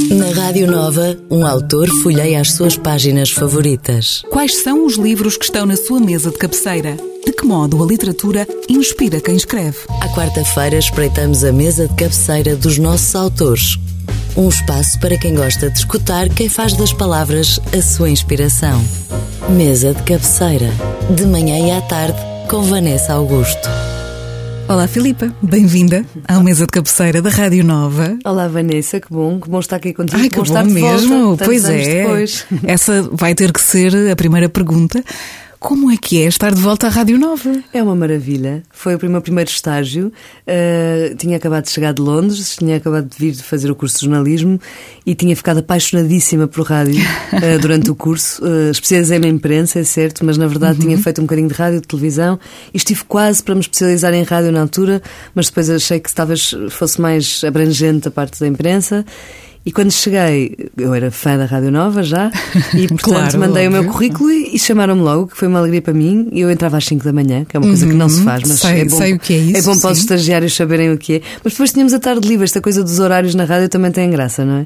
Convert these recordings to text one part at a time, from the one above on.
Na Rádio Nova, um autor folheia as suas páginas favoritas. Quais são os livros que estão na sua mesa de cabeceira? De que modo a literatura inspira quem escreve? À quarta-feira espreitamos a mesa de cabeceira dos nossos autores. Um espaço para quem gosta de escutar quem faz das palavras a sua inspiração. Mesa de cabeceira, de manhã e à tarde, com Vanessa Augusto. Olá Filipa, bem-vinda à mesa de cabeceira da Rádio Nova. Olá Vanessa, que bom estar aqui contigo. Ai, que bom mesmo, pois é. Essa vai ter que ser a primeira pergunta. Como é que é estar de volta à Rádio Nova? É uma maravilha. Foi o meu primeiro estágio. Tinha acabado de chegar de Londres, tinha acabado de vir de fazer o curso de jornalismo e tinha ficado apaixonadíssima por rádio durante o curso. Especializei-me em imprensa, é certo, mas na verdade tinha feito um bocadinho de rádio, de televisão e estive quase para me especializar em rádio na altura, mas depois achei que talvez fosse mais abrangente a parte da imprensa. E quando cheguei, eu era fã da Rádio Nova já, e portanto claro, mandei óbvio. o meu currículo e chamaram-me logo, que foi uma alegria para mim. E eu entrava às 5 da manhã, que é uma coisa que não se faz, mas sei o que é isso. É bom para os estagiários saberem o que é. Mas depois tínhamos a tarde livre, esta coisa dos horários na rádio também tem graça, não é?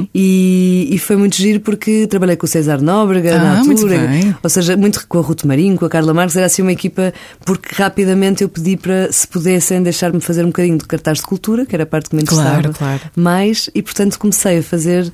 E foi muito giro porque trabalhei com o César Nóbrega na altura, ou seja, muito com a Ruth Marinho, com a Carla Marques, era assim uma equipa, porque rapidamente eu pedi para, se pudessem, deixar-me fazer um bocadinho de cartaz de cultura, que era a parte que me interessava mais, e portanto comecei a fazer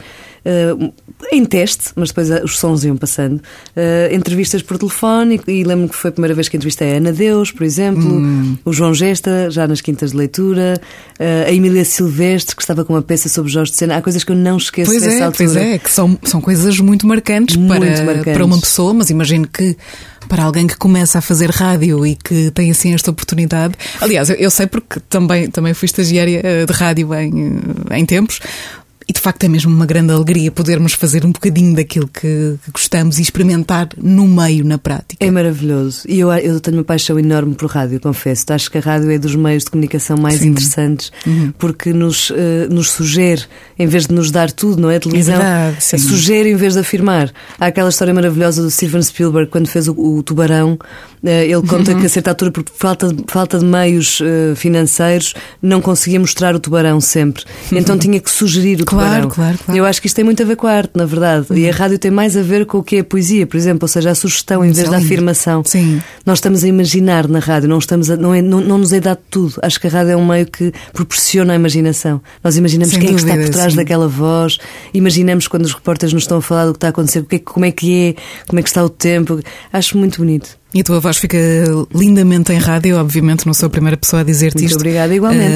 em teste, mas depois os sons iam passando, entrevistas por telefone, e lembro-me que foi a primeira vez que entrevistei a Ana Deus, por exemplo, o João Gesta, já nas quintas de leitura, a Emília Silvestre, que estava com uma peça sobre Jorge de Sena. Há coisas que eu não esqueço dessa altura. Pois é, que são coisas muito marcantes, para uma pessoa, mas imagino que para alguém que começa a fazer rádio e que tem assim esta oportunidade. Aliás, eu sei porque também fui estagiária de rádio em tempos. E de facto é mesmo uma grande alegria podermos fazer um bocadinho daquilo que gostamos e experimentar no meio, na prática. É maravilhoso. E eu tenho uma paixão enorme por rádio, confesso. Acho que a rádio é dos meios de comunicação mais interessantes, porque nos sugere, em vez de nos dar tudo, não é? A televisão sugere em vez de afirmar. Há aquela história maravilhosa do Steven Spielberg, quando fez o Tubarão. Ele conta que a certa altura, por falta de meios financeiros, não conseguia mostrar o tubarão sempre. Então tinha que sugerir o tubarão. Claro. Eu acho que isto tem muito a ver com a arte, na verdade. E a rádio tem mais a ver com o que é a poesia, por exemplo, ou seja, a sugestão em vez da afirmação. Sim. Nós estamos a imaginar na rádio, não nos é dado tudo. Acho que a rádio é um meio que proporciona a imaginação. Nós imaginamos quem é que está por trás daquela voz, imaginamos quando os repórteres nos estão a falar do que está a acontecer, como é que está o tempo. Acho muito bonito. E a tua voz fica lindamente em rádio, obviamente não sou a primeira pessoa a dizer-te isto. Muito obrigada, igualmente.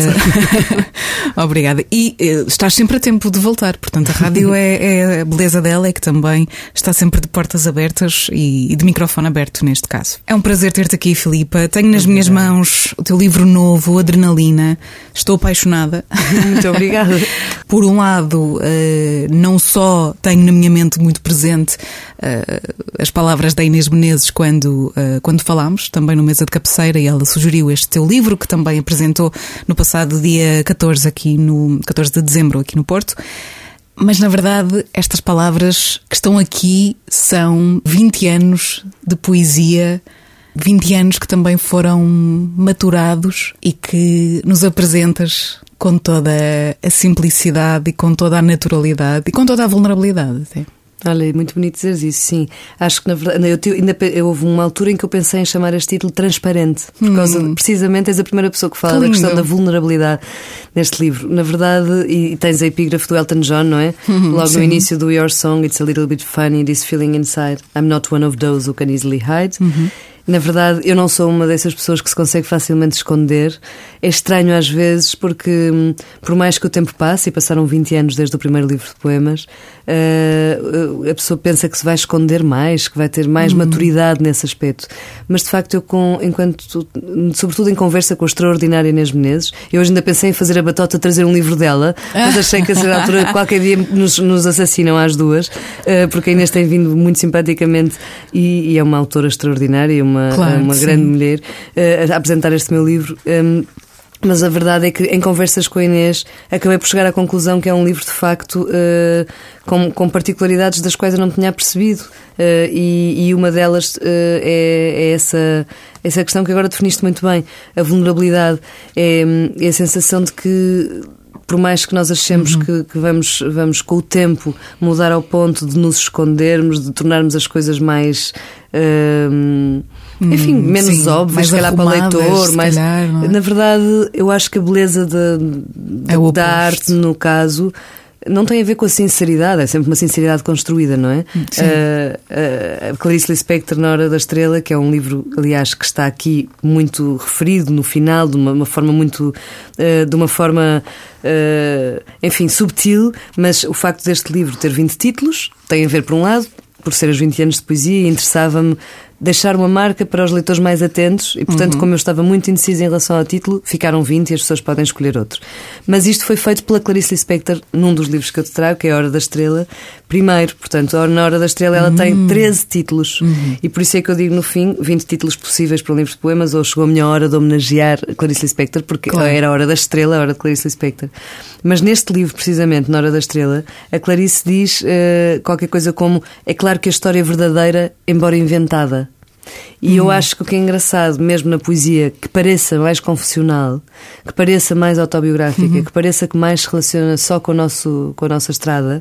Obrigada. E estás sempre a tempo de voltar, portanto a rádio a beleza dela é que também está sempre de portas abertas e de microfone aberto neste caso. É um prazer ter-te aqui, Filipa. Tenho nas minhas mãos o teu livro novo, Adrenalina. Estou apaixonada. Muito obrigada. Por um lado, não só tenho na minha mente muito presente as palavras da Inês Menezes quando falámos, também no Mesa de Cabeceira, e ela sugeriu este teu livro, que também apresentou no passado dia 14 de dezembro aqui no Porto. Mas na verdade estas palavras que estão aqui são 20 anos de poesia, 20 anos que também foram maturados e que nos apresentas com toda a simplicidade e com toda a naturalidade e com toda a vulnerabilidade até. Olha, muito bonito dizeres isso, sim. Acho que na verdade houve uma altura em que eu pensei em chamar este título Transparente, por causa precisamente és a primeira pessoa que fala da questão da vulnerabilidade neste livro. Na verdade, e tens a epígrafe do Elton John, não é? Logo no início do Your Song, it's a little bit funny, this feeling inside. I'm not one of those who can easily hide. Na verdade, eu não sou uma dessas pessoas que se consegue facilmente esconder. É estranho às vezes porque, por mais que o tempo passe, e passaram 20 anos desde o primeiro livro de poemas, a pessoa pensa que se vai esconder mais, que vai ter mais maturidade nesse aspecto. Mas de facto, sobretudo em conversa com a extraordinária Inês Menezes, eu hoje ainda pensei em fazer a batota, trazer um livro dela, mas achei que a certa altura qualquer dia nos assassinam às duas, porque a Inês tem vindo muito simpaticamente e é uma autora extraordinária e uma grande mulher a apresentar este meu livro. Mas a verdade é que em conversas com a Inês acabei por chegar à conclusão que é um livro de facto com particularidades das quais eu não tinha percebido, e uma delas é essa questão que agora definiste muito bem. A vulnerabilidade é a sensação de que por mais que nós achemos que vamos com o tempo mudar ao ponto de nos escondermos, de tornarmos as coisas mais enfim, menos óbvias, se calhar para o leitor, mais, calhar, na verdade eu acho que a beleza da arte, no caso, não tem a ver com a sinceridade, é sempre uma sinceridade construída, não é? A Clarice Lispector, Na Hora da Estrela, que é um livro, aliás, que está aqui muito referido no final, de uma forma muito, enfim, subtil, mas o facto deste livro ter 20 títulos tem a ver, por um lado, por ser os 20 anos de poesia, interessava-me deixar uma marca para os leitores mais atentos e, portanto, como eu estava muito indecisa em relação ao título, ficaram 20 e as pessoas podem escolher outro. Mas isto foi feito pela Clarice Lispector num dos livros que eu te trago, que é A Hora da Estrela. Primeiro, portanto, Na Hora da Estrela ela tem 13 títulos e por isso é que eu digo no fim 20 títulos possíveis para um livro de poemas, ou chegou a minha hora de homenagear Clarice Lispector, porque era A Hora da Estrela, a hora de Clarice Lispector. Mas neste livro, precisamente, Na Hora da Estrela, a Clarice diz qualquer coisa como: é claro que a história é verdadeira, embora inventada. E eu acho que o que é engraçado, mesmo na poesia, que pareça mais confessional, que pareça mais autobiográfica, que pareça que mais se relaciona só com a nossa estrada,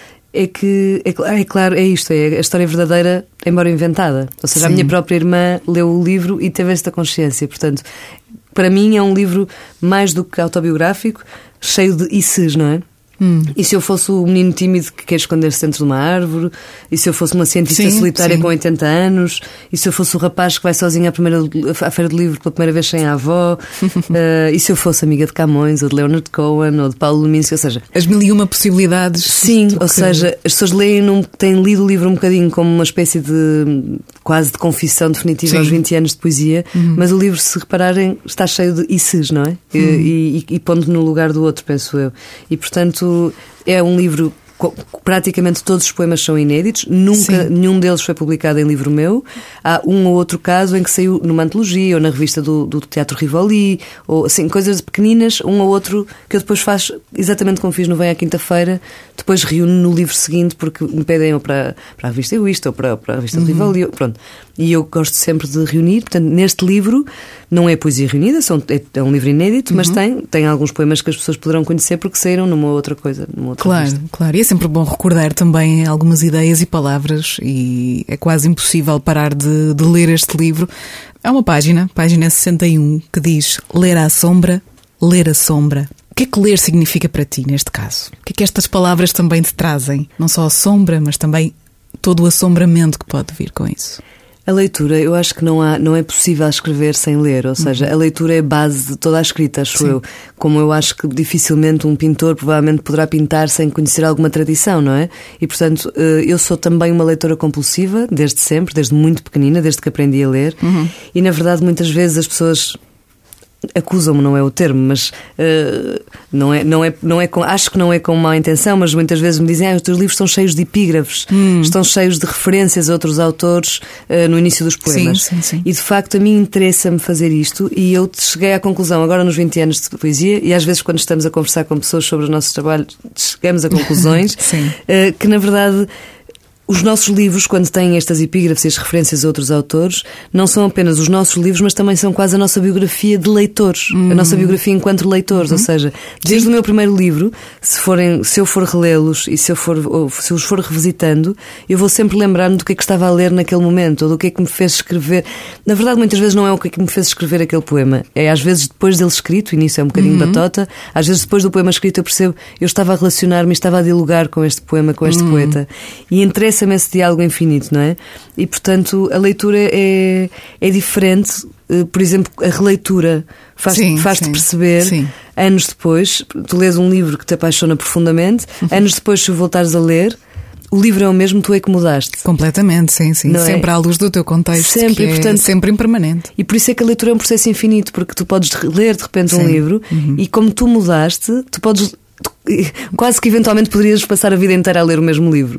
é que, é claro, é isto, é a história verdadeira, embora inventada. Ou seja, a minha própria irmã leu o livro e teve esta consciência. Portanto, para mim é um livro mais do que autobiográfico, cheio de isses, não é? E se eu fosse o menino tímido que quer esconder-se dentro de uma árvore? E se eu fosse uma cientista solitária com 80 anos? E se eu fosse o rapaz que vai sozinho à Feira do Livro pela primeira vez sem a avó? E se eu fosse amiga de Camões, ou de Leonard Cohen, ou de Paulo Leminski? Ou seja, as mil e uma possibilidades. Sim, ou seja, as pessoas têm lido o livro um bocadinho como uma espécie de quase de confissão definitiva aos 20 anos de poesia, mas o livro, se repararem, está cheio de isses, não é? E pondo no lugar do outro, penso eu. E portanto é um livro, praticamente todos os poemas são inéditos, nunca nenhum deles foi publicado em livro meu. Há um ou outro caso em que saiu numa antologia ou na revista do Teatro Rivoli, ou assim, coisas pequeninas, um ou outro que eu depois faço exatamente como fiz no Vem à Quinta-feira, depois reúno no livro seguinte, porque me pedem ou para a revista Egoísta ou para a revista do Rivoli, pronto. E eu gosto sempre de reunir. Portanto, neste livro não é poesia reunida, é um livro inédito, mas tem alguns poemas que as pessoas poderão conhecer porque saíram numa outra coisa, numa outra revista. Claro, e é sempre bom recordar também algumas ideias e palavras, e é quase impossível parar de ler este livro. Há uma página 61, que diz: ler à sombra, ler a sombra. O que é que ler significa para ti, neste caso? O que é que estas palavras também te trazem? Não só a sombra, mas também todo o assombramento que pode vir com isso. A leitura, eu acho que não é possível escrever sem ler, ou seja, a leitura é a base de toda a escrita, acho eu. Como eu acho que dificilmente um pintor provavelmente poderá pintar sem conhecer alguma tradição, não é? E portanto, eu sou também uma leitora compulsiva, desde sempre, desde muito pequenina, desde que aprendi a ler. E na verdade muitas vezes as pessoas acusam-me, não é o termo, mas acho que não é com má intenção, mas muitas vezes me dizem: os teus livros estão cheios de epígrafes, estão cheios de referências a outros autores no início dos poemas. Sim. E de facto a mim interessa-me fazer isto, e eu cheguei à conclusão, agora nos 20 anos de poesia, e às vezes quando estamos a conversar com pessoas sobre os nossos trabalhos, chegamos a conclusões que na verdade os nossos livros, quando têm estas epígrafes e as referências a outros autores, não são apenas os nossos livros, mas também são quase a nossa biografia de leitores, a nossa biografia enquanto leitores. Ou seja, desde o meu primeiro livro, se eu for relê-los e se os for revisitando, eu vou sempre lembrar-me do que é que estava a ler naquele momento, ou do que é que me fez escrever. Na verdade, muitas vezes não é o que é que me fez escrever aquele poema, é às vezes depois dele escrito, e nisso é um bocadinho batota, às vezes depois do poema escrito eu percebo, eu estava a relacionar-me, estava a dialogar com este poema, com este poeta, e interessa-me esse diálogo infinito, não é? E portanto a leitura é diferente. Por exemplo, a releitura faz-te perceber, anos depois, tu lês um livro que te apaixona profundamente, anos depois, se voltares a ler, o livro é o mesmo, tu é que mudaste. Completamente, sim. Sempre à luz do teu contexto, sempre, portanto, sempre impermanente. E por isso é que a leitura é um processo infinito, porque tu podes ler de repente um livro e como tu mudaste, tu podes... quase que eventualmente poderias passar a vida inteira a ler o mesmo livro,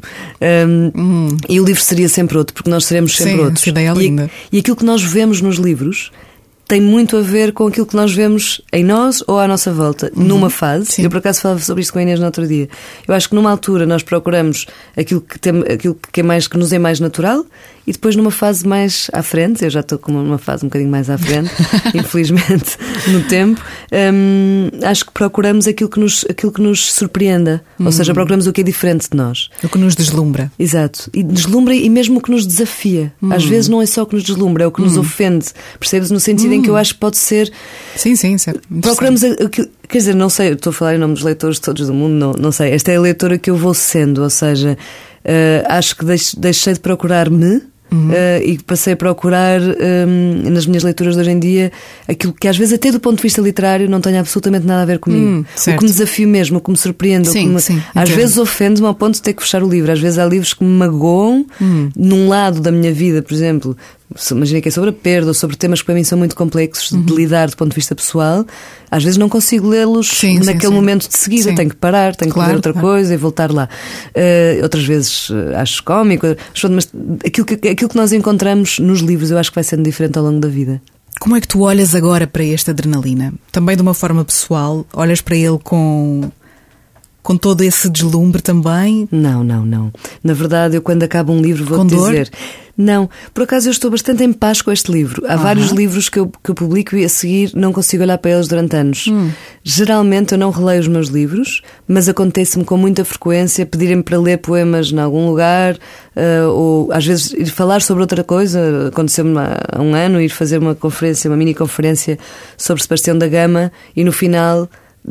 e o livro seria sempre outro, porque nós seremos sempre outros. Essa ideia é linda. E aquilo que nós vemos nos livros tem muito a ver com aquilo que nós vemos em nós ou à nossa volta, numa fase. Sim. Eu por acaso falava sobre isto com a Inês no outro dia. Eu acho que numa altura nós procuramos aquilo que nos é mais natural, e depois numa fase mais à frente, eu já estou com uma fase um bocadinho mais à frente, infelizmente, no tempo, acho que procuramos aquilo que nos surpreenda, ou seja, procuramos o que é diferente de nós. O que nos deslumbra. Exato, e deslumbra e mesmo o que nos desafia. Às vezes não é só o que nos deslumbra, é o que nos ofende, percebes? No sentido em que eu acho que pode ser... Sim, certo. Procuramos aquilo... Quer dizer, não sei, eu estou a falar em nome dos leitores todos do mundo, não sei, esta é a leitora que eu vou sendo, ou seja, acho que deixei de procurar-me. E passei a procurar nas minhas leituras de hoje em dia aquilo que às vezes até do ponto de vista literário não tem absolutamente nada a ver comigo, o que me desafio mesmo, o que me surpreende, às vezes ofende-me ao ponto de ter que fechar o livro. Às vezes há livros que me magoam num lado da minha vida, por exemplo, imagina que é sobre a perda ou sobre temas que para mim são muito complexos de lidar do ponto de vista pessoal. Às vezes não consigo lê-los naquele momento de seguida. Tenho que parar, tenho que ler outra coisa e voltar lá. Outras vezes acho cómico, mas aquilo que nós encontramos nos livros eu acho que vai sendo diferente ao longo da vida. Como é que tu olhas agora para este Adrenalina? Também de uma forma pessoal? Olhas para ele com todo esse deslumbre também? Não. Na verdade, eu quando acabo um livro vou-te dizer... Não, por acaso eu estou bastante em paz com este livro. Há vários livros que eu publico e a seguir não consigo olhar para eles durante anos. Geralmente eu não releio os meus livros, mas acontece-me com muita frequência pedirem-me para ler poemas em algum lugar, ou às vezes ir falar sobre outra coisa. Aconteceu-me há um ano ir fazer uma mini conferência sobre Sebastião da Gama e no final...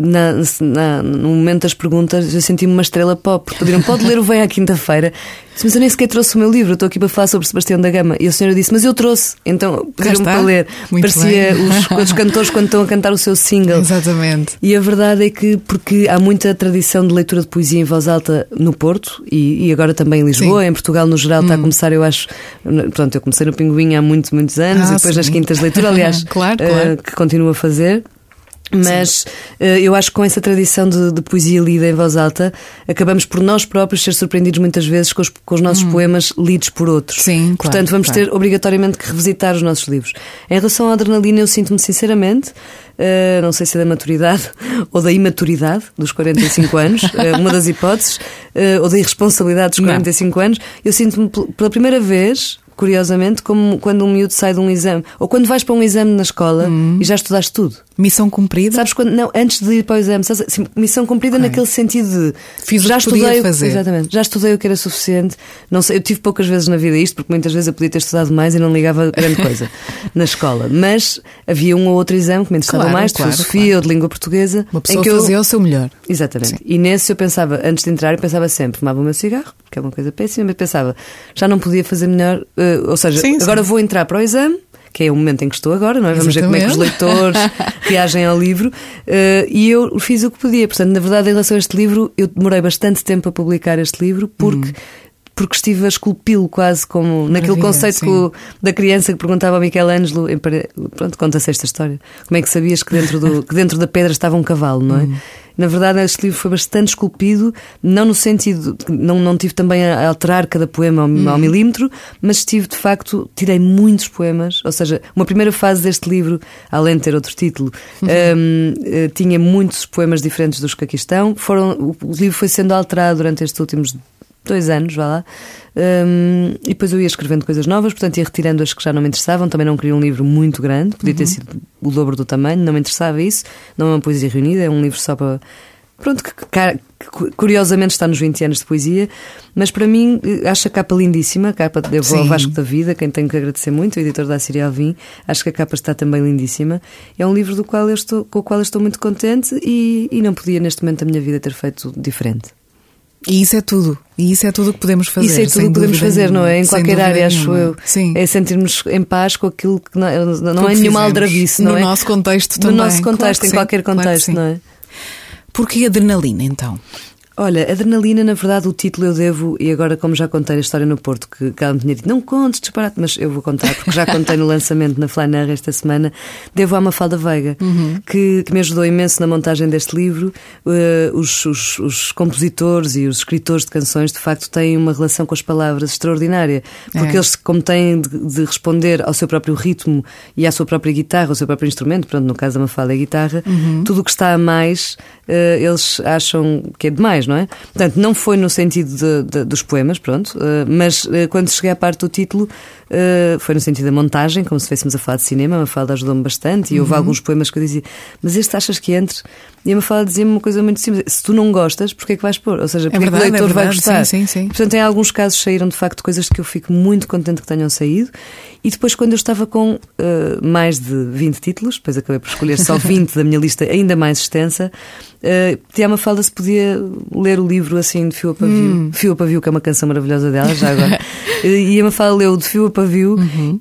no momento das perguntas eu senti-me uma estrela pop, porque pediram, pode ler o Vem à Quinta-feira. Disse, mas eu nem sequer trouxe o meu livro, eu estou aqui para falar sobre Sebastião da Gama. E a senhora disse, mas eu trouxe. Então pediram-me para ler. Muito parecia os cantores quando estão a cantar o seu single. Exatamente. E a verdade é que, porque há muita tradição de leitura de poesia em voz alta no Porto e agora também em Lisboa, em Portugal no geral está a começar, eu acho. Pronto, eu comecei no Pinguim há muitos anos e depois nas quintas de leitura, aliás, claro. Que continuo a fazer. Mas eu acho que com essa tradição de poesia lida em voz alta acabamos por nós próprios ser surpreendidos muitas vezes com os nossos poemas lidos por outros. Sim, portanto vamos ter obrigatoriamente que revisitar os nossos livros. Em relação à Adrenalina, eu sinto-me sinceramente, não sei se é da maturidade ou da imaturidade dos 45 anos, uma das hipóteses, ou da irresponsabilidade dos 45 anos, eu sinto-me pela primeira vez, curiosamente, como quando um miúdo sai de um exame, ou quando vais para um exame na escola e já estudaste tudo. Missão cumprida? Sabes quando? Não, antes de ir para o exame, sabes, assim, missão cumprida naquele sentido de fiz já o que podia fazer. Exatamente, já estudei o que era suficiente. Não sei, eu tive poucas vezes na vida isto, porque muitas vezes eu podia ter estudado mais e não ligava grande coisa na escola. Mas havia um ou outro exame que me interessava mais, de filosofia ou de língua portuguesa. Uma pessoa fazia o seu melhor. Exatamente. Sim. E nesse eu pensava, antes de entrar, eu pensava sempre, fumava o meu cigarro, que é uma coisa péssima, mas pensava, já não podia fazer melhor, ou seja, agora vou entrar para o exame, que é o momento em que estou agora, não é? Vamos ver como é que os leitores reagem ao livro, e eu fiz o que podia. Portanto, na verdade, em relação a este livro, eu demorei bastante tempo a publicar este livro, porque estive a esculpi-lo quase como naquele conceito da criança que perguntava ao Michelangelo, pronto, conta-se esta história, como é que sabias que dentro da pedra estava um cavalo, não é? Na verdade, este livro foi bastante esculpido, não no sentido, não tive também a alterar cada poema ao milímetro, mas tive, de facto, tirei muitos poemas, ou seja, uma primeira fase deste livro, além de ter outro título, tinha muitos poemas diferentes dos que aqui estão. O livro foi sendo alterado durante estes últimos 2 anos, vá lá, e depois eu ia escrevendo coisas novas, portanto ia retirando as que já não me interessavam. Também não queria um livro muito grande, podia ter sido o dobro do tamanho, não me interessava isso. Não é uma poesia reunida, é um livro só para... Pronto, que curiosamente está nos 20 anos de poesia, mas para mim acho a capa lindíssima. A capa eu vou ao Vasco da Vida, quem tenho que agradecer muito, o editor da Síria Alvim. Acho que a capa está também lindíssima. É um livro com o qual eu estou muito contente e não podia neste momento da minha vida ter feito diferente. E isso é tudo. E isso é tudo o que podemos fazer. Isso é tudo o que podemos fazer, não é? Em qualquer área, acho eu. Sim. É sentirmos em paz com aquilo que não é nenhuma aldrabice, não é? No nosso contexto também. No nosso contexto, em qualquer contexto, não é? Porquê Adrenalina, então? Olha, Adrenalina, na verdade, o título eu devo, e agora como já contei a história no Porto, que ela me tinha dito, não contes, disparate, mas eu vou contar, porque já contei no lançamento na Flaneur esta semana, devo à Mafalda Veiga, que me ajudou imenso na montagem deste livro. Os compositores e os escritores de canções, de facto, têm uma relação com as palavras extraordinária, porque eles, como têm de responder ao seu próprio ritmo e à sua própria guitarra, ao seu próprio instrumento, pronto, no caso da Mafalda é a guitarra, tudo o que está a mais, eles acham que é demais, não é? Portanto, não foi no sentido dos poemas, pronto, mas quando cheguei à parte do título, foi no sentido da montagem, como se estivéssemos a falar de cinema. A Mafalda ajudou-me bastante e houve alguns poemas que eu dizia, mas este achas que entre? E a Mafalda dizia-me uma coisa muito simples: se tu não gostas, porquê é que vais pôr? Ou seja, porque o leitor vai gostar. Sim, sim. Portanto, em alguns casos saíram de facto coisas que eu fico muito contente que tenham saído. E depois, quando eu estava com mais de 20 títulos, depois acabei por escolher só 20 da minha lista ainda mais extensa, pedi à Mafalda se podia ler o livro assim de fio a pavio. Fio a pavio, que é uma canção maravilhosa dela, já agora. E a Mafalda leu de fio a pavio,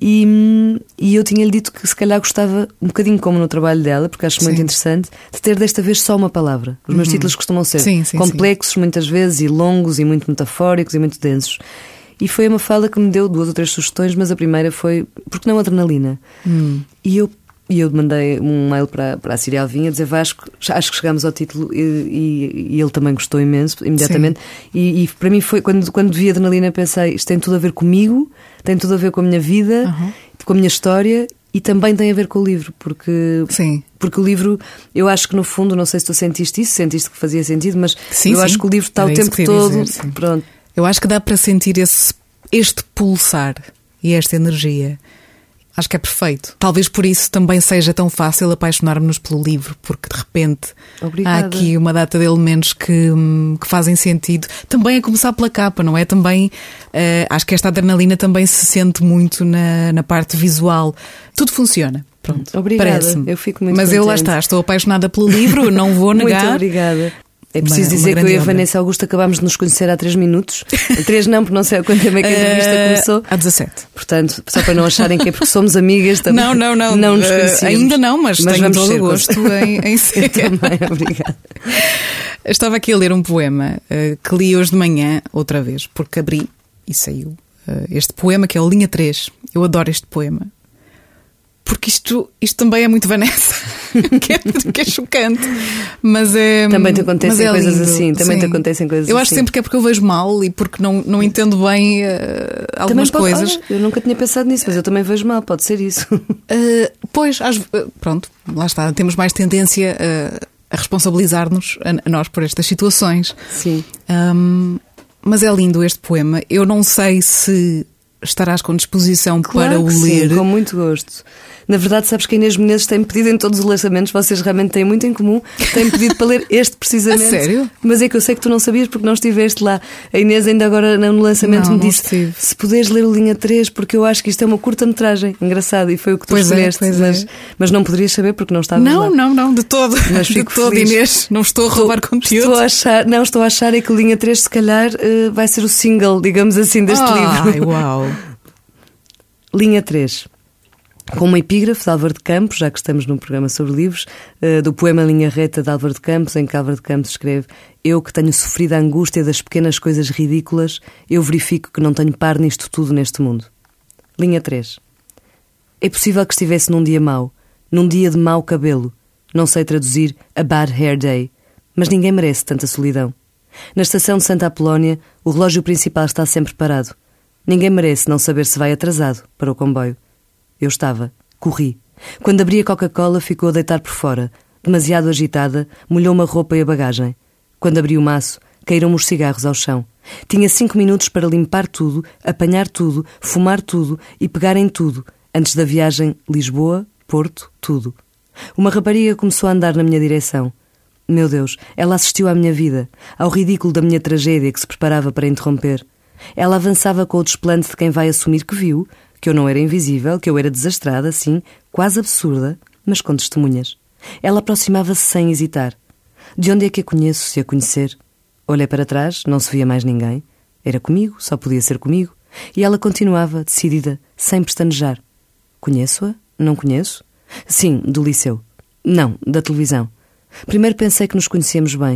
e eu tinha-lhe dito que se calhar gostava, um bocadinho como no trabalho dela, porque acho muito interessante, de ter desta vez só uma palavra. Os meus títulos costumam ser complexos muitas vezes, e longos, e muito metafóricos, e muito densos. E foi a Mafalda que me deu 2 ou 3 sugestões, mas a primeira foi, porque não Adrenalina? E eu mandei um mail para a Síria Alvim a dizer, Vasco, acho que chegámos ao título, e ele também gostou imenso, imediatamente. E para mim foi, quando vi Adrenalina, pensei, isto tem tudo a ver comigo, tem tudo a ver com a minha vida, com a minha história, e também tem a ver com o livro, porque o livro, eu acho que no fundo, não sei se tu sentiste que fazia sentido, mas acho que o livro está o tempo todo. Pronto. Eu acho que dá para sentir este pulsar e esta energia. Acho que é perfeito. Talvez por isso também seja tão fácil apaixonar-nos pelo livro, porque de repente há aqui uma data de elementos que fazem sentido. Também a começar pela capa, não é? Também acho que esta adrenalina também se sente muito na parte visual. Tudo funciona. Pronto, obrigada. Parece-me. Eu fico muito Mas contente. Eu lá está, estou apaixonada pelo livro, não vou negar. Muito obrigada. É preciso dizer que eu e a Vanessa Augusto acabámos de nos conhecer há 3 minutos. 3 não, porque não sei quanto tempo é que a entrevista começou. Há 17. Portanto, só para não acharem que é porque somos amigas também. Não nos conhecemos. Ainda não, mas tenho todo o gosto em ser. Também, obrigada. Estava aqui a ler um poema que li hoje de manhã, outra vez, porque abri e saiu este poema, que é o Linha 3. Eu adoro este poema. Porque isto também é muito Vanessa, que é chocante. Mas é. Também te acontecem coisas lindo. assim. Também te acontecem coisas Eu acho sempre que é porque eu vejo mal e porque não entendo bem algumas coisas. Olha, eu nunca tinha pensado nisso, mas eu também vejo mal, pode ser isso. Pois, pronto, lá está. Temos mais tendência a responsabilizar-nos a nós por estas situações. Sim. Mas é lindo este poema. Eu não sei se estarás com disposição para o ler. Sim, com muito gosto. Na verdade, sabes que a Inês Menezes tem pedido em todos os lançamentos, vocês realmente têm muito em comum, tem pedido para ler este precisamente. A sério? Mas é que eu sei que tu não sabias porque não estiveste lá. A Inês ainda agora no lançamento me disse, se puderes ler o Linha 3, porque eu acho que isto é uma curta-metrage. Engraçado, e foi o que tu escolheste. Mas não poderias saber porque não estavas lá. Não, de todo. Mas de todo, feliz. Inês, não estou a roubar conteúdo. Estou a achar é que o Linha 3 se calhar vai ser o single, digamos assim, deste livro. Ai, uau! Linha 3. Com uma epígrafe de Álvaro de Campos, já que estamos num programa sobre livros, do poema Linha Reta de Álvaro de Campos, em que Álvaro de Campos escreve: eu que tenho sofrido a angústia das pequenas coisas ridículas, eu verifico que não tenho par nisto tudo neste mundo. Linha 3. É possível que estivesse num dia mau, num dia de mau cabelo. Não sei traduzir a bad hair day, mas ninguém merece tanta solidão. Na estação de Santa Apolónia, o relógio principal está sempre parado. Ninguém merece não saber se vai atrasado para o comboio. Eu estava. Corri. Quando abri a Coca-Cola, ficou a deitar por fora. Demasiado agitada, molhou uma roupa e a bagagem. Quando abri o maço, caíram-me os cigarros ao chão. Tinha 5 minutos para limpar tudo, apanhar tudo, fumar tudo e pegar em tudo, antes da viagem Lisboa, Porto, tudo. Uma rapariga começou a andar na minha direção. Meu Deus, ela assistiu à minha vida, ao ridículo da minha tragédia que se preparava para interromper. Ela avançava com o desplante de quem vai assumir que viu, que eu não era invisível, que eu era desastrada, sim, quase absurda, mas com testemunhas. Ela aproximava-se sem hesitar. De onde é que a conheço, se a conhecer? Olhei para trás, não se via mais ninguém. Era comigo, só podia ser comigo. E ela continuava, decidida, sem pestanejar. Conheço-a? Não conheço? Sim, do liceu. Não, da televisão. Primeiro pensei que nos conhecíamos bem.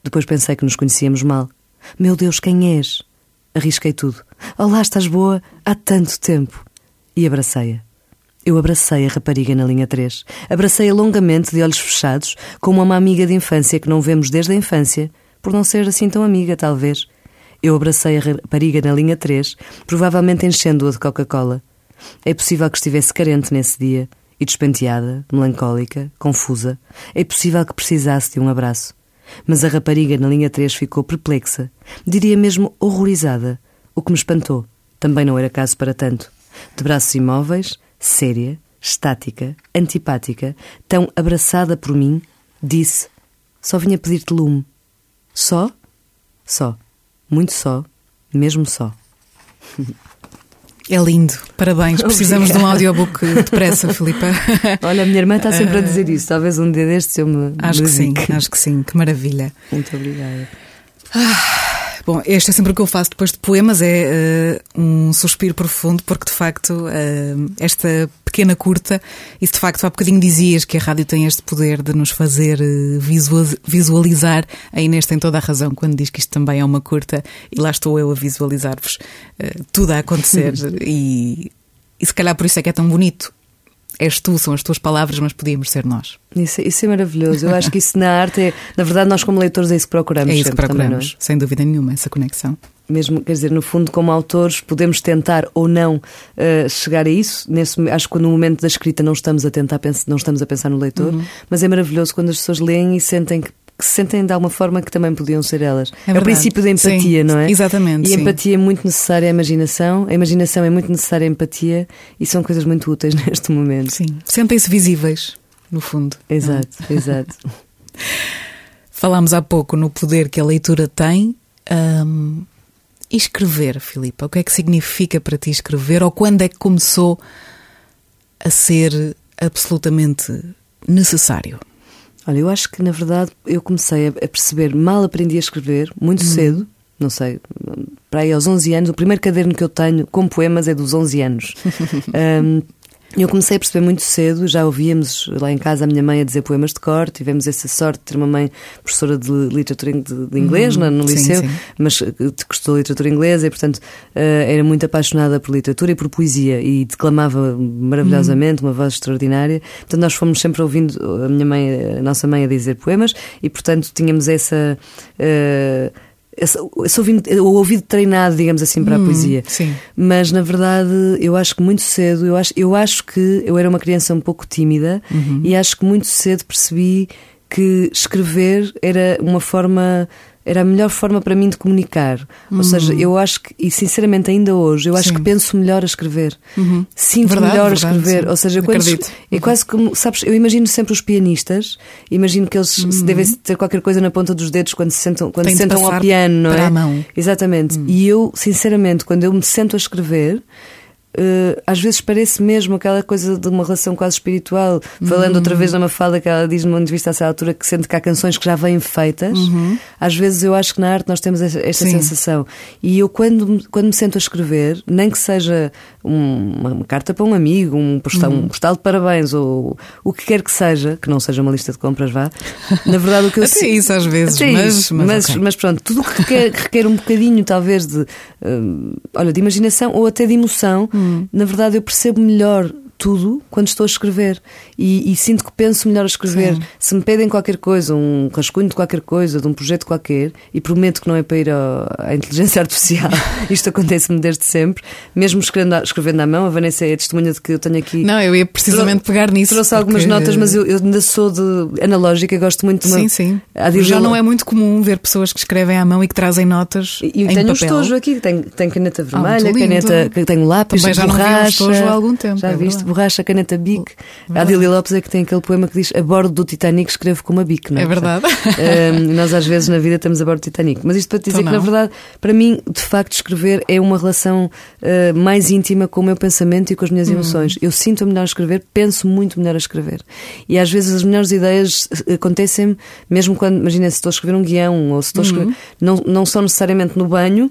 Depois pensei que nos conhecíamos mal. Meu Deus, quem és? Arrisquei tudo. Olá, estás boa? Há tanto tempo. E abracei-a. Eu abracei a rapariga na linha 3. Abracei-a longamente, de olhos fechados, como uma amiga de infância que não vemos desde a infância, por não ser assim tão amiga, talvez. Eu abracei a rapariga na linha 3, provavelmente enchendo-a de Coca-Cola. É possível que estivesse carente nesse dia, e despenteada, melancólica, confusa. É possível que precisasse de um abraço. Mas a rapariga na linha 3 ficou perplexa, diria mesmo horrorizada, o que me espantou. Também não era caso para tanto. De braços imóveis, séria, estática, antipática, tão abraçada por mim, disse: só vinha pedir-te lume. Só? Só. Muito só. Mesmo só. É lindo, parabéns. Precisamos de um audiobook depressa, Filipa. Olha, a minha irmã está sempre a dizer isso. Talvez um dia destes eu me acho que sim, que maravilha. Muito obrigada. Bom, este é sempre o que eu faço depois de poemas, é um suspiro profundo, porque de facto esta pequena curta, e de facto há bocadinho dizias que a rádio tem este poder de nos fazer visualizar. A Inês tem toda a razão quando diz que isto também é uma curta, e lá estou eu a visualizar-vos tudo a acontecer e se calhar por isso é que é tão bonito. És tu, são as tuas palavras, mas podíamos ser nós. Isso é maravilhoso. Eu acho que isso na arte é, na verdade, nós como leitores é isso que procuramos. É isso que procuramos, também, não é? Sem dúvida nenhuma, essa conexão. Mesmo, quer dizer, no fundo, como autores, podemos tentar ou não chegar a isso. Acho que no momento da escrita não estamos a pensar no leitor, mas é maravilhoso quando as pessoas leem e sentem que se sentem de alguma forma que também podiam ser elas. É o princípio da empatia, sim, não é? Exatamente. E a empatia é muito necessária à imaginação, a imaginação é muito necessária à empatia, e são coisas muito úteis neste momento. Sim, sentem-se visíveis, no fundo. Exato, exato. Falámos há pouco no poder que a leitura tem. E escrever, Filipa, o que é que significa para ti escrever, ou quando é que começou a ser absolutamente necessário? Olha, eu acho que na verdade eu comecei a perceber, mal aprendi a escrever, muito cedo, não sei, para aí aos 11 anos, o primeiro caderno que eu tenho com poemas é dos 11 anos. Eu comecei a perceber muito cedo, já ouvíamos lá em casa a minha mãe a dizer poemas de cor, tivemos essa sorte de ter uma mãe professora de literatura de inglês no liceu, sim. Mas que gostou de literatura inglesa e, portanto, era muito apaixonada por literatura e por poesia e declamava maravilhosamente, uma voz extraordinária. Portanto, nós fomos sempre ouvindo a nossa mãe a dizer poemas e, portanto, tínhamos o ouvido treinado, digamos assim, para a poesia. Sim. Mas na verdade eu acho que muito cedo, eu acho que eu era uma criança um pouco tímida e acho que muito cedo percebi que escrever era a melhor forma para mim de comunicar. Ou seja, eu acho que, e sinceramente ainda hoje, eu acho que penso melhor a escrever. Sinto melhor a escrever. Sim. Ou seja, é quase como, sabes, eu imagino sempre os pianistas, imagino que eles devem ter qualquer coisa na ponta dos dedos quando se sentam ao piano, não é? Para a mão. Exatamente. E eu, sinceramente, quando eu me sento a escrever, às vezes parece mesmo aquela coisa de uma relação quase espiritual. Falando outra vez na Mafalda, que ela diz numa entrevista a essa altura que sente que há canções que já vêm feitas. Às vezes eu acho que na arte nós temos esta sensação. E eu quando me sento a escrever, nem que seja uma carta para um amigo, um postal de parabéns, ou o que quer que seja, que não seja uma lista de compras, vá. Na verdade o que eu até isso às vezes, mas pronto, tudo o que requer um bocadinho talvez de imaginação ou até de emoção. Na verdade eu percebo melhor tudo quando estou a escrever e sinto que penso melhor a escrever. Se me pedem qualquer coisa, um rascunho de qualquer coisa, de um projeto qualquer, e prometo que não é para ir à inteligência artificial, isto acontece-me desde sempre, mesmo escrevendo à mão. A Vanessa é a testemunha de que eu tenho aqui. Não, eu ia precisamente pegar nisso. Trouxe algumas notas, mas eu ainda sou de analógica, gosto muito de Sim. Já não é muito comum ver pessoas que escrevem à mão e que trazem notas e em tenho papel. Um estojo aqui, tenho caneta vermelha, tenho lápis, também já borracha. Não vi um estojo há algum tempo. Já viste? Borracha, caneta Bic. A Adília Lopes é que tem aquele poema que diz: a bordo do Titanic escrevo com uma Bic, não é? É verdade. Nós às vezes na vida estamos a bordo do Titanic. Mas isto para te dizer que na verdade, para mim, de facto, escrever é uma relação mais íntima com o meu pensamento e com as minhas emoções. Eu sinto-me melhor a escrever, penso muito melhor a escrever. E às vezes as melhores ideias acontecem mesmo quando, imagina, se estou a escrever um guião ou se estou a escrever, não são necessariamente no banho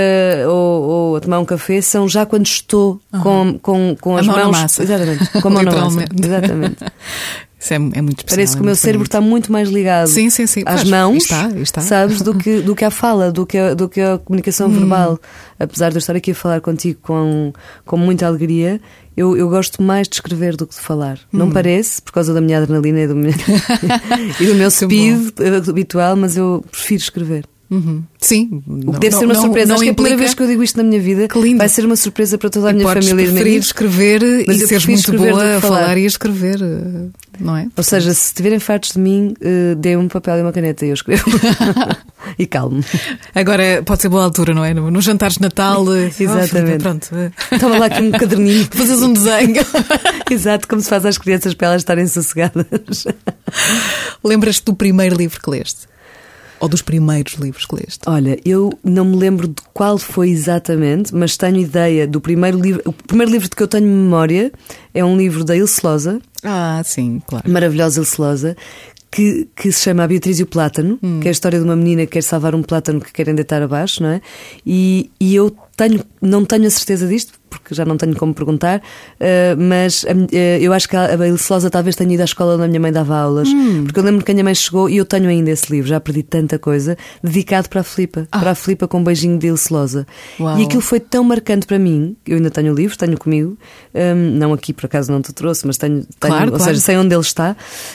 ou a tomar um café, são já quando estou com as mãos. Massa. Exatamente. Com a mão na massa. Exatamente. Isso é muito especial. Parece que o meu cérebro está muito mais ligado às mãos, está. sabes, do que à fala, do que a comunicação verbal. Apesar de eu estar aqui a falar contigo com muita alegria, eu gosto mais de escrever do que de falar. Não parece, por causa da minha adrenalina e do meu speed habitual, mas eu prefiro escrever. Sim, o que deve ser uma surpresa. Acho que é a primeira vez que eu digo isto na minha vida. Vai ser uma surpresa para toda a minha família. Podes preferir escrever e seres muito boa a falar e a escrever, não é? Ou seja, se estiverem fartos de mim, dê-me um papel e uma caneta e eu escrevo. E calmo. Agora pode ser boa altura, não é? Nos jantares de Natal. Exatamente. Pronto. Toma lá aqui um caderninho. Fazes um desenho. Exato, como se faz às crianças para elas estarem sossegadas. Lembras-te do primeiro livro que leste? Ou dos primeiros livros que leste? Olha, eu não me lembro de qual foi exatamente, mas tenho ideia do primeiro livro. O primeiro livro de que eu tenho memória é um livro da Ilse Loza. Sim, claro. Maravilhosa Ilse Loza, que se chama A Beatriz e o Plátano, que é a história de uma menina que quer salvar um plátano que querem deitar abaixo, não é? E eu não tenho a certeza disto, porque já não tenho como perguntar, mas eu acho que a Ilse Loza talvez tenha ido à escola onde a minha mãe dava aulas, porque eu lembro que a minha mãe chegou e eu tenho ainda esse livro, já perdi tanta coisa, dedicado para a Filipa, para a Filipa com um beijinho de Ilse Loza. Uau. E aquilo foi tão marcante para mim, eu ainda tenho o livro, tenho comigo, não aqui por acaso não te trouxe, mas tenho claro, ou seja, sei onde ele está.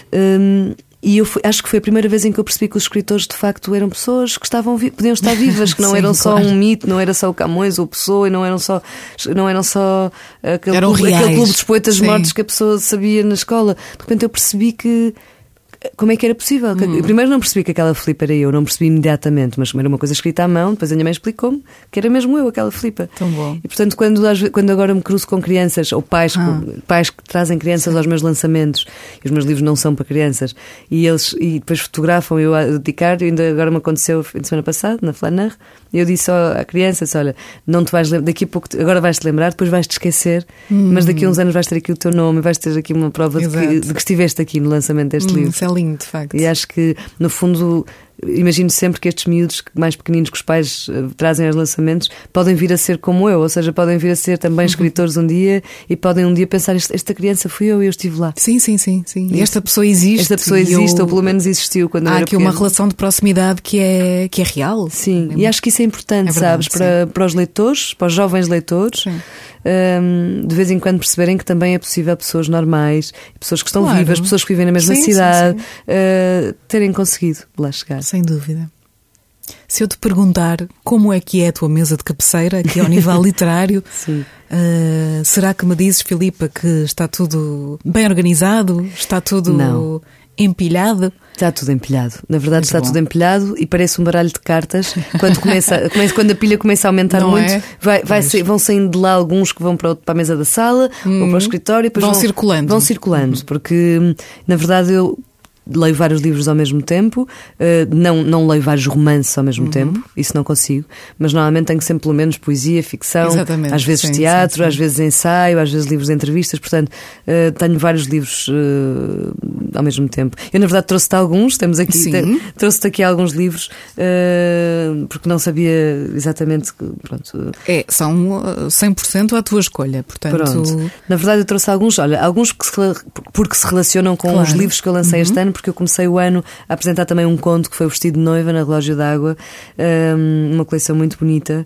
E acho que foi a primeira vez em que eu percebi que os escritores de facto eram pessoas que podiam estar vivas, que não eram só um mito, não era só o Camões ou Pessoa, e não eram só aquele clube dos poetas mortos que a pessoa sabia na escola. De repente eu percebi que como é que era possível? Eu primeiro não percebi que aquela Filipa era eu, não percebi imediatamente, mas era uma coisa escrita à mão, depois a minha mãe explicou-me que era mesmo eu, aquela Filipa. Tão bom. E portanto, quando agora me cruzo com crianças, ou pais que trazem crianças aos meus lançamentos, e os meus livros não são para crianças, e depois fotografam eu a dedicar, e ainda agora me aconteceu na semana passada, na Flaneur, e eu disse à criança, olha, não te vais lembrar, daqui a pouco, agora vais-te lembrar, depois vais-te esquecer, mas daqui a uns anos vais ter aqui o teu nome, vais ter aqui uma prova de que estiveste aqui no lançamento deste livro. Isso é lindo, de facto. E acho que, no fundo, imagino sempre que estes miúdos mais pequeninos que os pais trazem aos lançamentos podem vir a ser como eu, ou seja, podem vir a ser também escritores um dia e podem um dia pensar, esta criança fui eu e eu estive lá. Sim. E esta pessoa existe. Esta pessoa existe, ou pelo menos existiu quando eu era pequeno. Há aqui uma relação de proximidade que é real. Sim, e acho que isso é importante, verdade, sabes, para os leitores, para os jovens leitores. De vez em quando perceberem que também é possível pessoas normais, pessoas que estão vivas, pessoas que vivem na mesma cidade, terem conseguido lá chegar. Sem dúvida. Se eu te perguntar como é que é a tua mesa de cabeceira, aqui ao nível literário, será que me dizes, Filipa, que está tudo bem organizado? Está tudo empilhado? Está tudo empilhado. Na verdade, está tudo empilhado e parece um baralho de cartas. Quando a pilha começa a aumentar muito, vão saindo de lá alguns que vão para a mesa da sala ou para o escritório. Depois vão circulando. Vão circulando, porque na verdade eu leio vários livros ao mesmo tempo, não leio vários romances ao mesmo tempo, isso não consigo, mas normalmente tenho sempre pelo menos poesia, ficção, às vezes teatro, às vezes ensaio, às vezes livros de entrevistas, portanto tenho vários livros ao mesmo tempo. Eu na verdade trouxe-te alguns, trouxe-te aqui alguns livros porque não sabia exatamente, pronto. São 100% a tua escolha, portanto. Pronto. Na verdade eu trouxe alguns porque se relacionam com os livros que eu lancei este ano, porque eu comecei o ano a apresentar também um conto que foi o Vestido de Noiva na Relógio d'Água, uma coleção muito bonita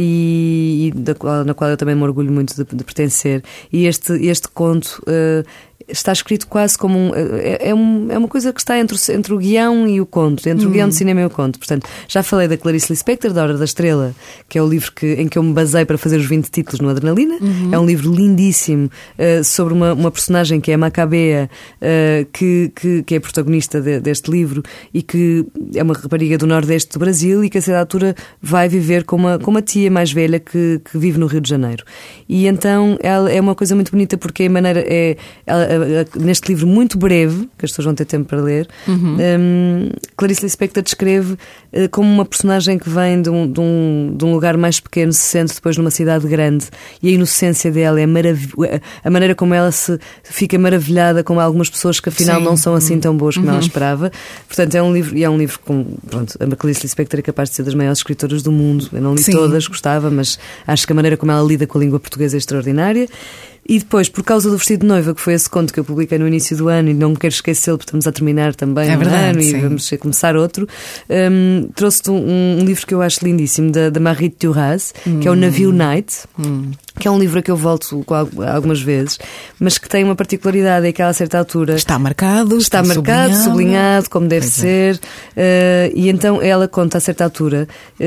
e na qual eu também me orgulho muito de pertencer. E este conto está escrito quase como é uma coisa que está entre o guião e o conto, entre o guião de cinema e o conto. Portanto, já falei da Clarice Lispector, da Hora da Estrela, que é o livro em que eu me basei para fazer os 20 títulos no Adrenalina. É um livro lindíssimo sobre uma personagem que é a Macabea, que é a protagonista deste livro e que é uma rapariga do Nordeste do Brasil e que a certa altura vai viver com uma tia mais velha que vive no Rio de Janeiro. E então ela é uma coisa muito bonita porque neste livro muito breve, que as pessoas vão ter tempo para ler, Clarice Lispector descreve como uma personagem que vem de um lugar mais pequeno, se sente depois numa cidade grande, e a inocência dela é a maneira como ela se fica maravilhada com algumas pessoas que afinal não são assim tão boas como ela esperava. Portanto, é um livro com, pronto, a Clarice Lispector é capaz de ser das maiores escritoras do mundo. Eu não li todas, gostava, mas acho que a maneira como ela lida com a língua portuguesa é extraordinária. E depois, por causa do Vestido de Noiva, que foi esse conto que eu publiquei no início do ano, e não me quero esquecê-lo porque estamos a terminar também um ano e vamos começar outro, trouxe-te um livro que eu acho lindíssimo, da Marie Duras, que é o Navio Night, que é um livro a que eu volto algumas vezes, mas que tem uma particularidade, é que a certa altura está marcado, sublinhado, como deve ser, e então ela conta a certa altura,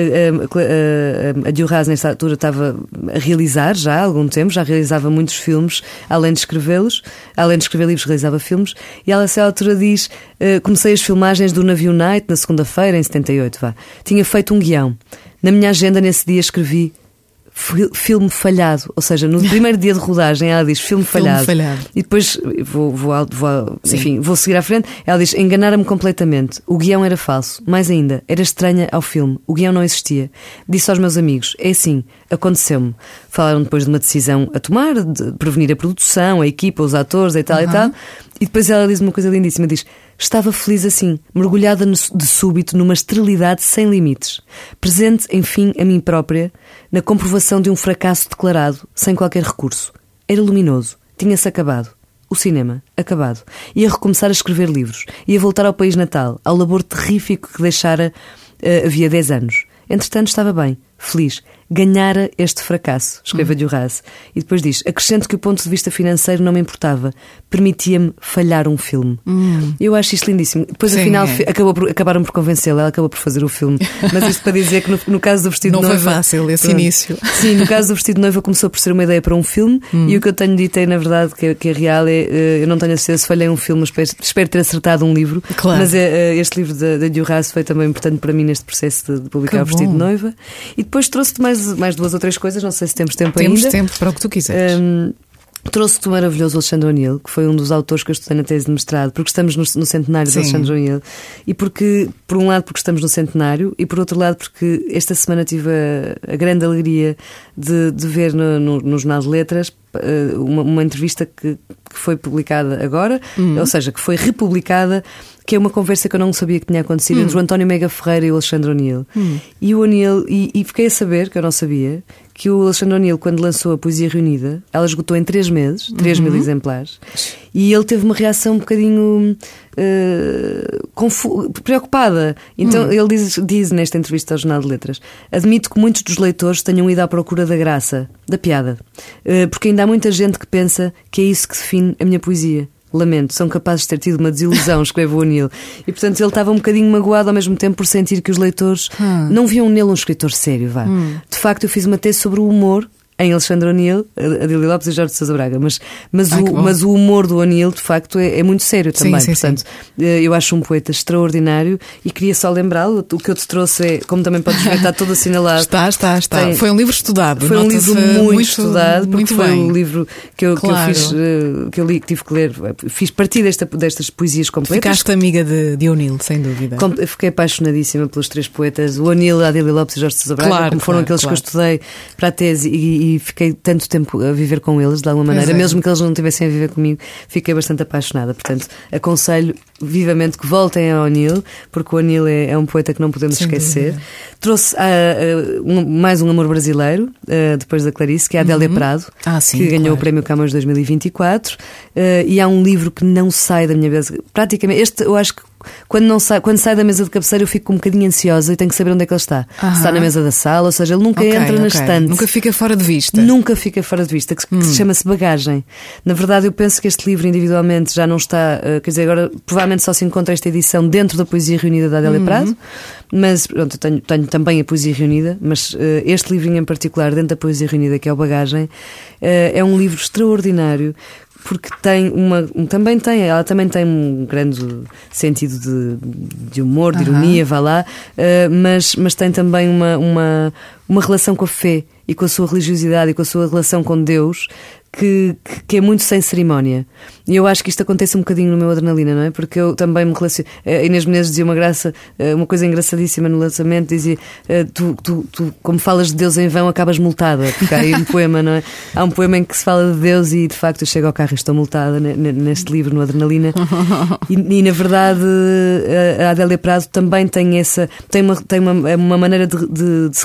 a Duras nesta altura estava a realizar já há algum tempo, já realizava muitos filmes, além de escrever livros, realizava filmes, e ela a certa altura diz: comecei as filmagens do Navio Night na segunda-feira, em 78, tinha feito um guião. Na minha agenda nesse dia escrevi filme falhado, ou seja, no primeiro dia de rodagem ela diz filme falhado. E depois vou seguir à frente. Ela diz: enganaram-me completamente, o guião era falso, mais ainda, era estranha ao filme, o guião não existia. Disse aos meus amigos: é assim, aconteceu-me. Falaram depois de uma decisão a tomar, de prevenir a produção, a equipa, os atores e tal e tal. E depois ela diz uma coisa lindíssima, diz: estava feliz assim, mergulhada de súbito numa esterilidade sem limites, presente, enfim, a mim própria, na comprovação de um fracasso declarado, sem qualquer recurso. Era luminoso, tinha-se acabado. O cinema, acabado. Ia recomeçar a escrever livros, ia voltar ao país natal, ao labor terrífico que deixara havia 10 anos. Entretanto estava bem, feliz. Ganhara este fracasso, escreve a Duras. E depois diz: acrescento que o ponto de vista financeiro não me importava, permitia-me falhar um filme. Eu acho isto lindíssimo. Depois, sim, afinal, acabaram por convencê-la, ela acabou por fazer o filme. Mas isto para dizer que no caso do Vestido de Noiva... Não foi fácil esse início. Sim, no caso do Vestido de Noiva começou por ser uma ideia para um filme, e o que eu tenho dito é, na verdade, que é real, eu não tenho a certeza se falhei um filme, espero ter acertado um livro. Claro. Mas este livro da Duras foi também importante para mim neste processo de publicar o Vestido de Noiva. E depois trouxe-te mais 2 ou 3 coisas, não sei se temos tempo ainda. Temos tempo para o que tu quiseres. Trouxe-te o maravilhoso Alexandre O'Neill, que foi um dos autores que eu estudei na tese de mestrado, porque estamos no centenário de Alexandre O'Neill. E porque, por um lado, porque estamos no centenário, e por outro lado, porque esta semana tive a grande alegria de ver no Jornal de Letras uma entrevista que foi publicada agora, ou seja, que foi republicada, que é uma conversa que eu não sabia que tinha acontecido entre o António Mega Ferreira e o Alexandre O'Neill. E o O'Neill, e fiquei a saber, que eu não sabia, que o Alexandre O'Neill, quando lançou a Poesia Reunida, ela esgotou em 3 meses, 3.000 exemplares, e ele teve uma reação um bocadinho preocupada. Então ele diz nesta entrevista ao Jornal de Letras: admito que muitos dos leitores tenham ido à procura da graça, da piada, porque ainda há muita gente que pensa que é isso que define a minha poesia. Lamento, são capazes de ter tido uma desilusão, escreve o O'Neill. E portanto ele estava um bocadinho magoado ao mesmo tempo por sentir que os leitores não viam nele um escritor sério. De facto, eu fiz uma tese sobre o humor em Alexandre O'Neill, Adília Lopes e Jorge de Sousa Braga, mas o humor do O'Neill de facto é muito sério também. Sim, portanto, eu acho um poeta extraordinário e queria só lembrá-lo. O que eu te trouxe é, como também podes ver, está todo assinalado. Está. Foi um livro estudado. Foi um livro muito estudado, porque muito foi bem. um livro que eu fiz, que eu li, que tive que ler. Fiz partir destas poesias completas. Ficaste amiga de O'Neill, sem dúvida. Fiquei apaixonadíssima pelos 3 poetas, o O'Neill, a Adília Lopes e Jorge de Sousa Braga, como foram aqueles que eu estudei para a tese, e fiquei tanto tempo a viver com eles, de alguma maneira, mesmo que eles não estivessem a viver comigo, fiquei bastante apaixonada. Portanto, aconselho vivamente que voltem a O'Neill, porque o O'Neill é um poeta que não podemos esquecer. Trouxe mais um amor brasileiro, depois da Clarice, que é a Adélia Prado, que ganhou o Prémio Camões 2024, e há um livro que não sai da minha mesa. Praticamente, este eu acho que quando sai da mesa de cabeceira eu fico um bocadinho ansiosa e tenho que saber onde é que ele está. Se está na mesa da sala, ou seja, ele nunca entra na estante. Nunca fica fora de vista. Nunca fica fora de vista, que chama-se Bagagem. Na verdade, eu penso que este livro individualmente já não está, quer dizer, agora provavelmente só se encontra esta edição dentro da Poesia Reunida da Adélia Prado, mas pronto, eu tenho também a Poesia Reunida, mas este livrinho em particular, dentro da Poesia Reunida, que é o Bagagem, é um livro extraordinário, porque ela também tem um grande sentido de humor, de ironia, vá lá, mas tem também uma relação com a fé e com a sua religiosidade e com a sua relação com Deus que é muito sem cerimónia. E eu acho que isto acontece um bocadinho no meu Adrenalina, não é? Porque eu também me relaciono. A Inês Menezes dizia uma coisa engraçadíssima no lançamento, dizia: tu como falas de Deus em vão, acabas multada. Porque há aí um poema, não é? Há um poema em que se fala de Deus e de facto eu chego ao carro e estou multada neste livro, no Adrenalina. E na verdade a Adélia Prado também tem uma maneira de se relacionar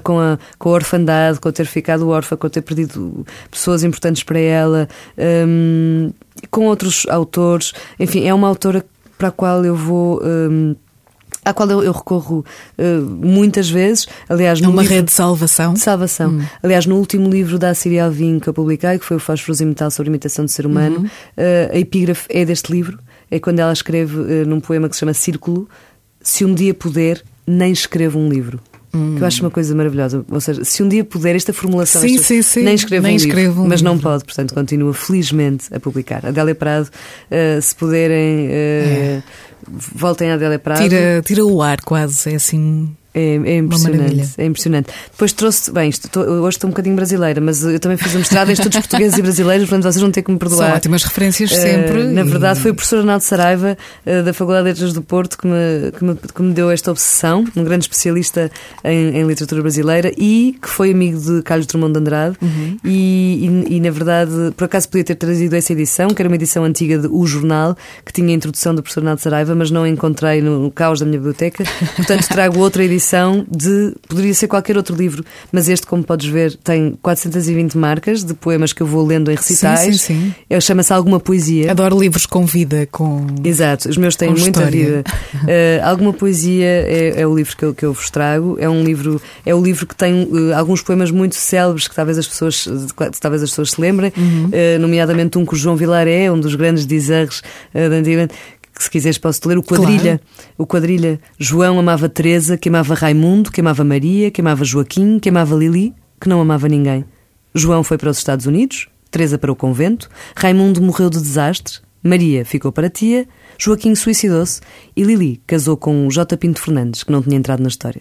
com a orfandade, com ter ficado órfã, com ter perdido pessoas importantes para ela, com outros autores. Enfim, é uma autora para a qual eu vou... à qual eu recorro muitas vezes. Aliás, é uma rede de salvação. Aliás, no último livro da Assíria Alvim que eu publiquei, que foi o Fósforos e Metal sobre a imitação do ser humano, a epígrafe é deste livro. É quando ela escreve num poema que se chama Círculo: se um dia puder, nem escrevo um livro. Que eu acho uma coisa maravilhosa. Ou seja, se um dia puder, esta formulação, sim. nem escrevo um livro, mas não pode, portanto continua felizmente a publicar. Adélia Prado, se puderem, voltem a Adélia Prado. Tira o ar quase, é assim... É impressionante. Depois trouxe, hoje estou um bocadinho brasileira, mas eu também fiz um mestrado em estudos portugueses e brasileiros, portanto vocês vão ter que me perdoar. São ótimas referências sempre. Na verdade, foi o professor Arnaldo Saraiva, da Faculdade de Letras do Porto, que me deu esta obsessão, um grande especialista em literatura brasileira e que foi amigo de Carlos Drummond de Andrade. E na verdade, por acaso podia ter trazido essa edição, que era uma edição antiga de O Jornal, que tinha a introdução do professor Arnaldo Saraiva, mas não a encontrei no caos da minha biblioteca, portanto trago outra edição. Poderia ser qualquer outro livro, mas este, como podes ver, tem 420 marcas de poemas que eu vou lendo em recitais. Sim. Chama-se Alguma Poesia. Adoro livros com vida, Exato, os meus têm muita história. vida. Alguma Poesia é o livro que eu vos trago. É o livro que tem alguns poemas muito célebres que talvez as pessoas se lembrem, nomeadamente um com o João Vilaré, um dos grandes dizeres da antigamente. Que se quiseres posso-te ler o Quadrilha. Claro. O Quadrilha. João amava Teresa, que amava Raimundo, que amava Maria, que amava Joaquim, que amava Lili, que não amava ninguém. João foi para os Estados Unidos, Teresa para o convento, Raimundo morreu de desastre, Maria ficou para a tia, Joaquim suicidou-se e Lili casou com J. Pinto Fernandes, que não tinha entrado na história.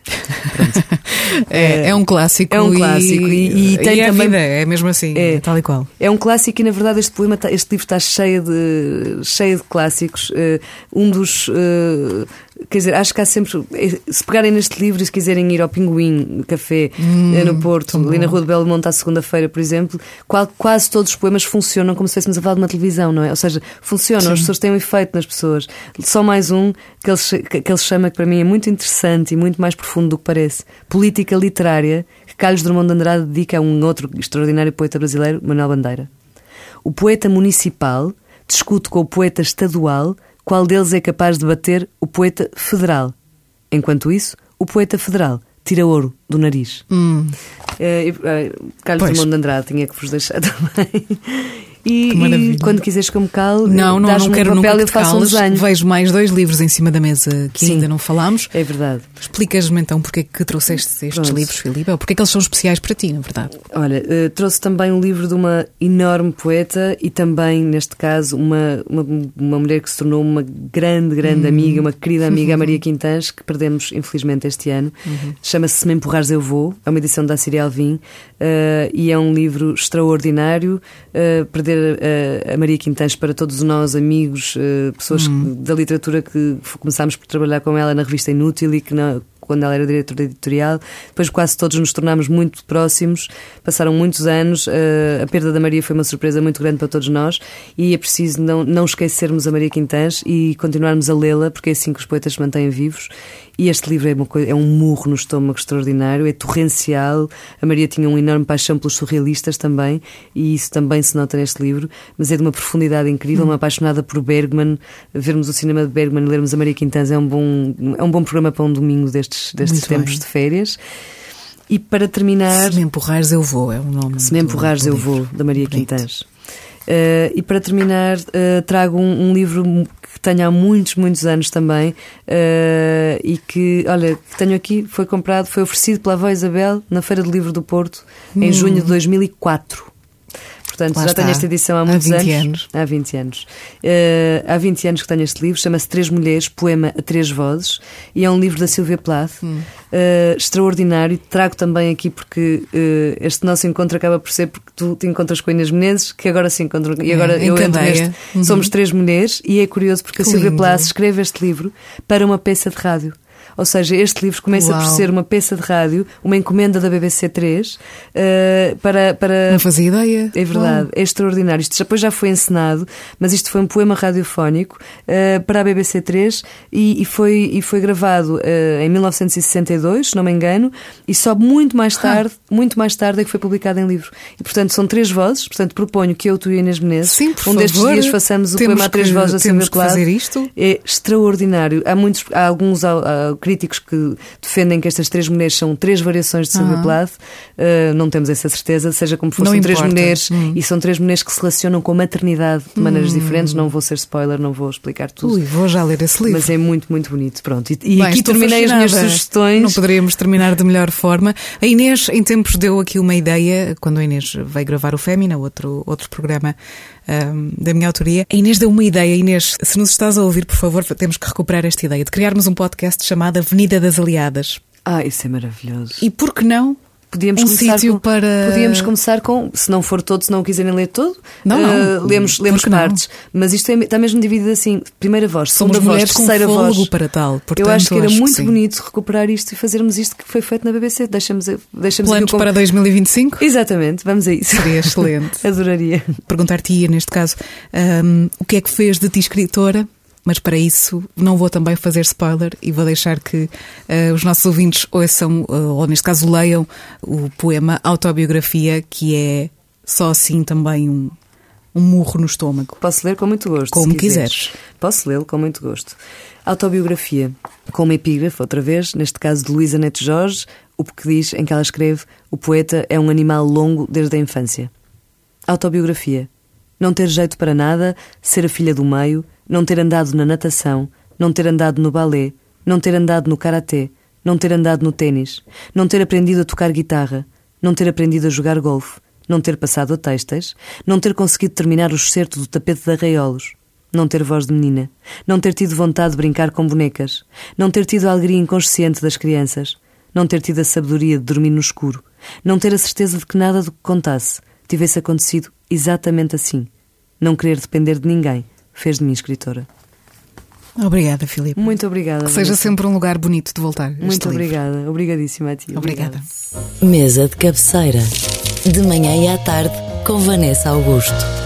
É um clássico. É um clássico e tem a também... vida, é mesmo assim, tal e qual. É um clássico e na verdade este livro está cheio de clássicos. Um dos... Quer dizer, acho que há sempre... Se pegarem neste livro e se quiserem ir ao Pinguim Café no Porto, ali na Rua de Belo Monte à segunda-feira, por exemplo, quase todos os poemas funcionam como se estivéssemos a falar de uma televisão, não é? Ou seja, funcionam, as pessoas têm um efeito nas pessoas. Só mais um que ele chama, que para mim é muito interessante e muito mais profundo do que parece: Política Literária, que Carlos Drummond de Andrade dedica a um outro extraordinário poeta brasileiro, Manuel Bandeira. O poeta municipal discute com o poeta estadual qual deles é capaz de bater o poeta federal. Enquanto isso, o poeta federal tira ouro do nariz. Carlos Drummond de Andrade tinha que vos deixar também. E quando quiseres que eu me cale, não quero nunca eu faço um desenho. Vejo mais 2 livros em cima da mesa que ainda não falámos. É verdade. Explicas-me então porque é que trouxeste estes livros, Filipe? Ou porque é que eles são especiais para ti, na verdade? Olha, trouxe também um livro de uma enorme poeta e também, neste caso, uma mulher que se tornou uma grande amiga, uma querida amiga, a Maria Quintãs, que perdemos infelizmente este ano. Chama-se Se Me Empurrares Eu Vou. É uma edição da Assíria Alvim e é um livro extraordinário. Perder a Maria Quintãs para todos nós, amigos, pessoas da literatura que começámos por trabalhar com ela na revista Inútil e que quando ela era diretora editorial, depois quase todos nos tornámos muito próximos, passaram muitos anos, a perda da Maria foi uma surpresa muito grande para todos nós e é preciso não esquecermos a Maria Quintãs e continuarmos a lê-la, porque é assim que os poetas se mantêm vivos. E este livro é um murro no estômago extraordinário, é torrencial. A Maria tinha uma enorme paixão pelos surrealistas também, e isso também se nota neste livro, mas é de uma profundidade incrível. Uma apaixonada por Bergman, vermos o cinema de Bergman e lermos a Maria Quintãs é um bom programa para um domingo destes tempos de férias. E para terminar... Se Me Empurrares Eu Vou é o nome. Se Me Empurrares Eu Vou, da Maria Quintãs. E para terminar, trago um livro que tenho há muitos anos também, e que, olha, tenho aqui, foi oferecido pela avó Isabel na Feira do Livro do Porto em junho de 2004. Portanto, já tenho esta edição há muitos anos. Há 20 anos. Há 20 anos que tenho este livro, chama-se 3 Mulheres, poema a 3 vozes, e é um livro da Silvia Plath, extraordinário. Trago também aqui porque este nosso encontro acaba por ser porque tu te encontras com a Inês Menezes, que agora se encontram, e agora eu entro neste. Somos 3 mulheres, e é curioso porque a Silvia Plath escreve este livro para uma peça de rádio. Ou seja, este livro começa por ser uma peça de rádio, uma encomenda da BBC 3 para... Não fazia ideia. É verdade, é extraordinário. Isto depois já foi encenado, mas isto foi um poema radiofónico para a BBC 3 e foi gravado em 1962, se não me engano, e só muito mais tarde é que foi publicado em livro. E portanto são 3 vozes, portanto proponho que eu, tu e a Inês Menezes, sim, por destes dias façamos o poema a 3 vozes da Silvia Plath. Fazer isto. É extraordinário. Há alguns críticos que defendem que estas 3 mulheres são 3 variações de Silvia Plath. Não temos essa certeza, seja como for, são 3 mulheres e são 3 mulheres que se relacionam com a maternidade de maneiras diferentes. Não vou ser spoiler, não vou explicar tudo. Vou já ler esse livro. Mas é muito, muito bonito. Pronto. E bem, aqui terminei as minhas sugestões. Não poderíamos terminar de melhor forma. A Inês, em tempos, deu aqui uma ideia, quando a Inês veio gravar o Fémina, outro programa da minha autoria. A Inês deu uma ideia. Inês, se nos estás a ouvir, por favor, temos que recuperar esta ideia de criarmos um podcast chamado Avenida das Aliadas. Isso é maravilhoso. E por que não? Podíamos começar com, se não for todo, se não o quiserem ler todo, lemos partes. Mas isto está mesmo dividido assim: primeira voz, segunda voz, terceira voz. Para tal. Portanto, eu acho que era muito bonito recuperar isto e fazermos isto que foi feito na BBC. Deixamos planos para 2025? Exatamente, vamos a isso. Seria excelente. Adoraria. Perguntar-te-ia, neste caso, o que é que fez de ti escritora? Mas para isso não vou também fazer spoiler e vou deixar que os nossos ouvintes ouçam, ou neste caso leiam, o poema Autobiografia, que é só assim também um murro no estômago. Posso ler com muito gosto. Como quiseres. Posso lê-lo com muito gosto. Autobiografia, com uma epígrafe, outra vez, neste caso de Luísa Neto Jorge, o que diz em que ela escreve: o poeta é um animal longo desde a infância. Autobiografia. Não ter jeito para nada, ser a filha do meio, não ter andado na natação, não ter andado no balé, não ter andado no karaté, não ter andado no ténis, não ter aprendido a tocar guitarra, não ter aprendido a jogar golfe, não ter passado a têxteis, não ter conseguido terminar o excerto do tapete de arraiolos, não ter voz de menina, não ter tido vontade de brincar com bonecas, não ter tido a alegria inconsciente das crianças, não ter tido a sabedoria de dormir no escuro, não ter a certeza de que nada do que contasse tivesse acontecido exatamente assim, não querer depender de ninguém, fez de mim escritora. Obrigada, Filipe. Muito obrigada. Que seja sempre um lugar bonito de voltar. Muito obrigada. Obrigadíssima a ti. Obrigada. Mesa de cabeceira. De manhã e à tarde, com Vanessa Augusto.